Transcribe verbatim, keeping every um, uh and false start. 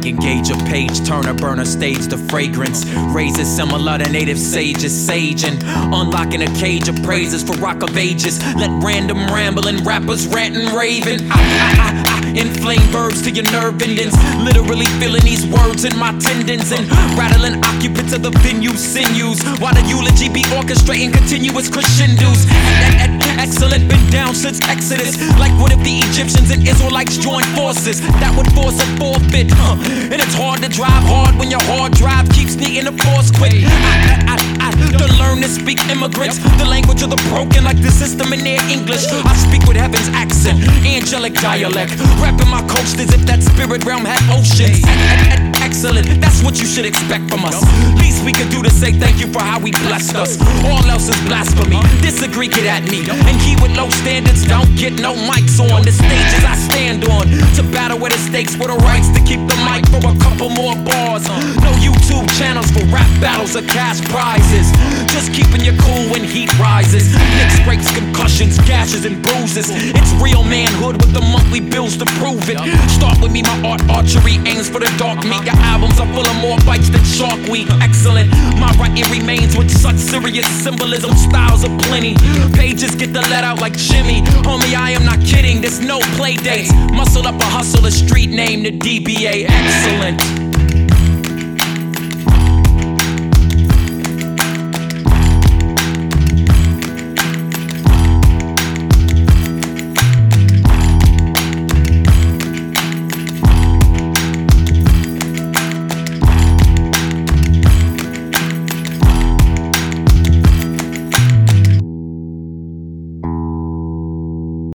engage a page turner, burner stage. The fragrance raises similar to native sages, saging, unlocking a cage of praises for rock of ages. Let random rambling rappers rant and raving. I, I, I, I inflame verbs to your nerve endings, literally feeling these words in my tendons and rattling occupants of the venue sinews, while the eulogy be orchestrating continuous crescendos. Excellent, been down since Exodus. Like what if the Egyptians and Israelites joined forces? That would force a forfeit, huh? And it's hard to drive hard when your hard drive keeps needing to force quick. I, I, I, I to learn to speak immigrants, the language of the broken, like the system in their English. I speak with heaven's accent, angelic dialect, rapping my coast as if that spirit realm had oceans. Excellent, that's what you should expect from us. Least we can do to say thank you for how we blessed us. All else is blasphemy. Disagree, get at me. And he with low standards don't get no mics on the stages I stand on. To battle with the stakes for the rights to keep the mic for a couple more bars. No YouTube channels for rap battles or cash prizes. Just keeping you cool when heat rises. Nicks, breaks, concussions, gashes, and bruises. It's real manhood with the monthly bills to prove it. Start with me, my art archery aims for the dark meat. Your albums are full of more bites than Shark Week. Excellent, my writing remains with such serious symbolism. Styles are plenty. Pages get the let out like Jimmy. Homie, I am not kidding, there's no play dates. Muscle up a hustle, a street name, the D B A. Excellent.